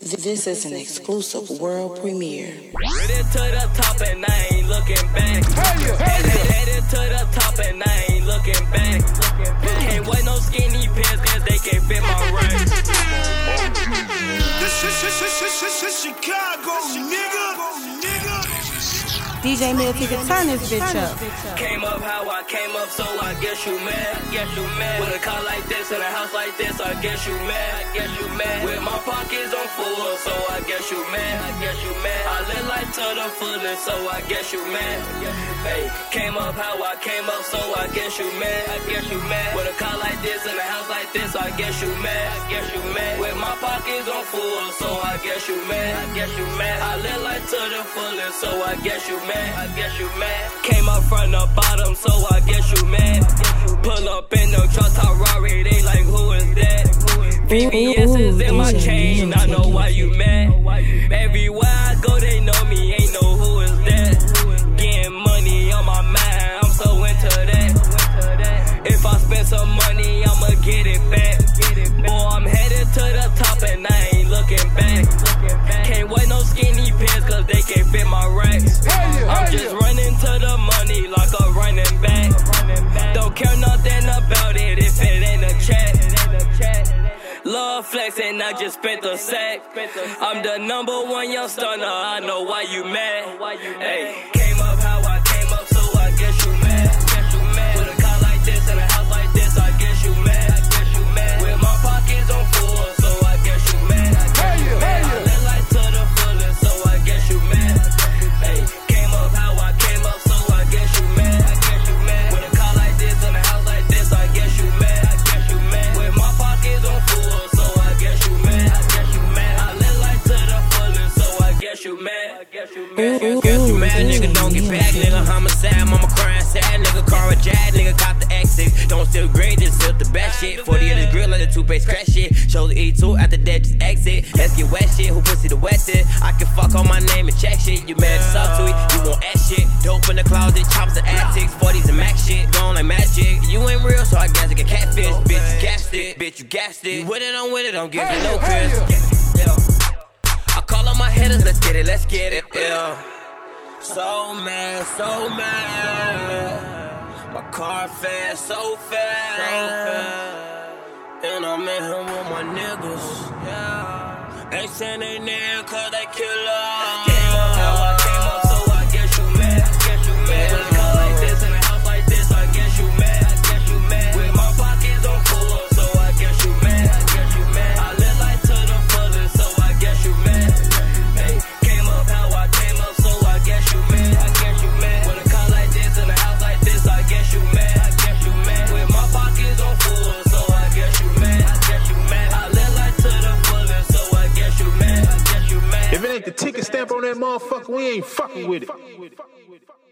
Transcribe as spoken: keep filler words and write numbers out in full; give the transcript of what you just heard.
This is an exclusive world premiere. Headed to the top and I ain't looking back. Headed, headed to the top and I ain't looking back. Can't wear no skinny pants cause they can't fit my rank. This is Chicago, nigga. D J Miltiga, turn this bitch up. Came up how I came up, so I guess you mad. Guess you mad. With a car like this and a house like this, I guess you mad. I guess you mad. With my pockets on full, so I guess you mad. I guess you mad. I live like to the fullest, so I guess you mad. Hey, came up how I came up, so I guess you mad. I guess you mad. With a car like this and a house like this, I guess you mad. I guess you mad. With my pockets on full, so I guess you mad. I guess you mad. I live like to the fullest, so I guess you mad. I guess you mad. Came up from the bottom, so I guess you mad. Pull up in the truck, top Rari, they like, who is that? V V S is in my chain, I know why you mad. Everywhere I go, they know me, ain't know who is that. Getting money on my mind, I'm so into that. If I spend some money, I'ma get it back. Boy, I'm headed to the top and I ain't looking back. Can't wear no skinny pants cause they can't fit my racks. I'm just running to the money like a running back. Don't care nothing about it if it ain't a chat. Love flexing, I just spent a sack. I'm the number one young stunner, I know why you mad. Hey, came up how I came up, so I guess you mad. With a car like this and a house like this, I guess you mad. With my pockets on full, so I guess you mad. I live like to the fullest, so I guess you mad. Hey, came up how I came up, so I guess you mad. I guess you mad. With a car like this and a house like this, I guess you mad. I guess you mad. With my pockets on full, so I guess you mad. I guess you mad. I live like to the fullest, so I guess you mad. I guess you mad. Guess you mad, nigga, don't get back, nigga. Homicide, mama crying sad, nigga. Car a jack, nigga, cop the exit. Don't steal grade, just steal the best shit. forty in his grill and the toothpaste crash shit. Show the E two, after that just exit. Let's get wet shit, who pussy the wettest? I can fuck on my name and check shit. You mad as up to it, you won't ask shit. Dope in the closet, chops and antics. forties and max shit, going like magic. You ain't real, so I guess I get catfish. Bitch, you gassed it, bitch, you gassed it. You with it, I'm with it, don't give you no Chris. Yeah. I call on my hitters, let's get it, let's get it, yeah. So mad, so mad. My car fast, so fast, so fast. And I'm in here with my niggas, yeah. Ain't saying they near cause they kill us. Came up how I came up, so I guess you mad. I guess you mad. With a car like this and a house like this, I guess you mad. I guess you mad. With my pockets on full, so I guess you mad. I guess you mad. I live like to the fullest, so I guess you mad. Hey, came up how I came up, so I guess you mad. I guess you mad. With a car like this and a house like this, I guess you mad. I guess you mad. With my pockets on full, so I guess you mad. I guess you mad. I live like to the fullest, so I guess you mad. I guess you mad. If it ain't the ticket stamp on that motherfucker, we ain't fucking with it.